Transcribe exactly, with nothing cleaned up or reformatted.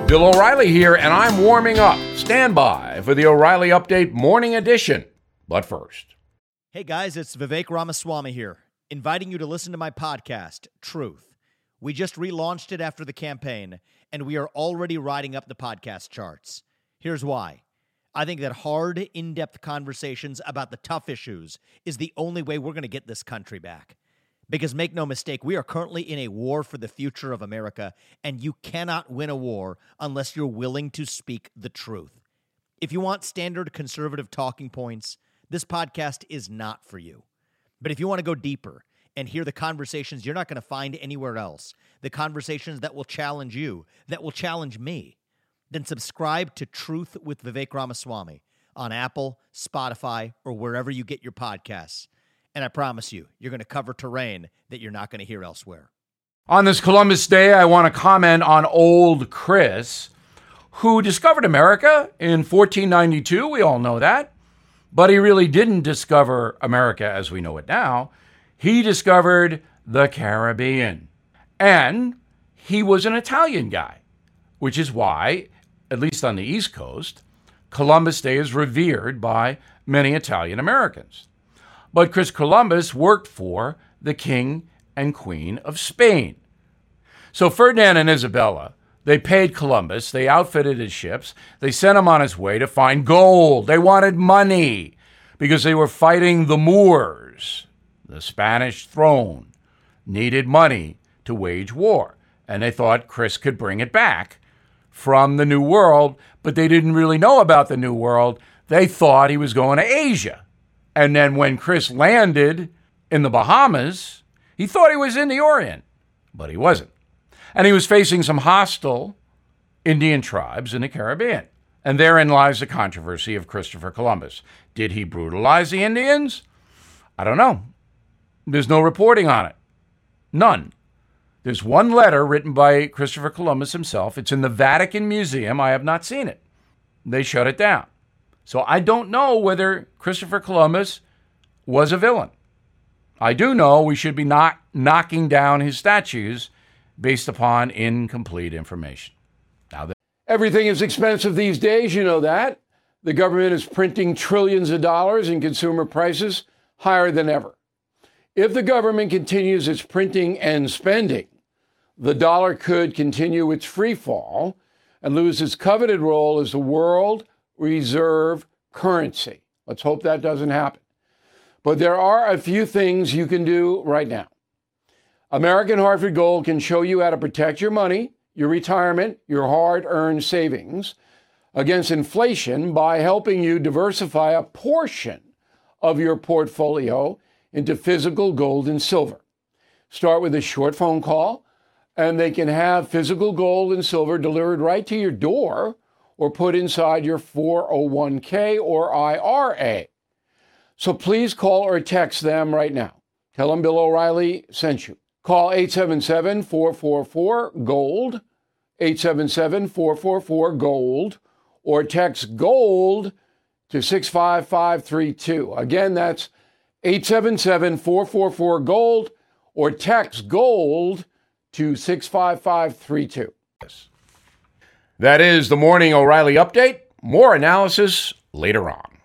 Bill O'Reilly here, and I'm warming up. Stand by for the O'Reilly Update Morning Edition. But first. Hey guys, it's Vivek Ramaswamy here, inviting you to listen to my podcast, Truth. We just relaunched it after the campaign, and we are already riding up the podcast charts. Here's why. I think that hard, in-depth conversations about the tough issues is the only way we're going to get this country back. Because make no mistake, we are currently in a war for the future of America, and you cannot win a war unless you're willing to speak the truth. If you want standard conservative talking points, this podcast is not for you. But if you want to go deeper and hear the conversations you're not going to find anywhere else, the conversations that will challenge you, that will challenge me, then subscribe to Truth with Vivek Ramaswamy on Apple, Spotify, or wherever you get your podcasts. And I promise you, you're going to cover terrain that you're not going to hear elsewhere. On this Columbus Day, I want to comment on old Chris, who discovered America in fourteen ninety-two. We all know that. But he really didn't discover America as we know it now. He discovered the Caribbean. And he was an Italian guy, which is why, at least on the East Coast, Columbus Day is revered by many Italian Americans. But Chris Columbus worked for the King and Queen of Spain. So Ferdinand and Isabella, they paid Columbus, they outfitted his ships, they sent him on his way to find gold. They wanted money because they were fighting the Moors. The Spanish throne needed money to wage war, and they thought Chris could bring it back from the New World, but they didn't really know about the New World. They thought he was going to Asia. And then when Chris landed in the Bahamas, he thought he was in the Orient, but he wasn't. And he was facing some hostile Indian tribes in the Caribbean. And therein lies the controversy of Christopher Columbus. Did he brutalize the Indians? I don't know. There's no reporting on it. None. There's one letter written by Christopher Columbus himself. It's in the Vatican Museum. I have not seen it. They shut it down. So I don't know whether Christopher Columbus was a villain. I do know we should be not knocking down his statues based upon incomplete information. Now, everything is expensive these days, you know that. The government is printing trillions of dollars and consumer prices higher than ever. If the government continues its printing and spending, the dollar could continue its free fall and lose its coveted role as the world reserve currency. Let's hope that doesn't happen. But there are a few things you can do right now. American Hartford Gold can show you how to protect your money, your retirement, your hard-earned savings against inflation by helping you diversify a portion of your portfolio into physical gold and silver. Start with a short phone call, and they can have physical gold and silver delivered right to your door or put inside your four oh one k or I R A. So please call or text them right now. Tell them Bill O'Reilly sent you. Call eight seven seven, four four four, GOLD, eight seven seven, four four four, GOLD, or text GOLD to six five five three two. Again, that's eight seven seven, four four four, GOLD, or text GOLD to six five five three two. That is the Morning O'Reilly Update. More analysis later on.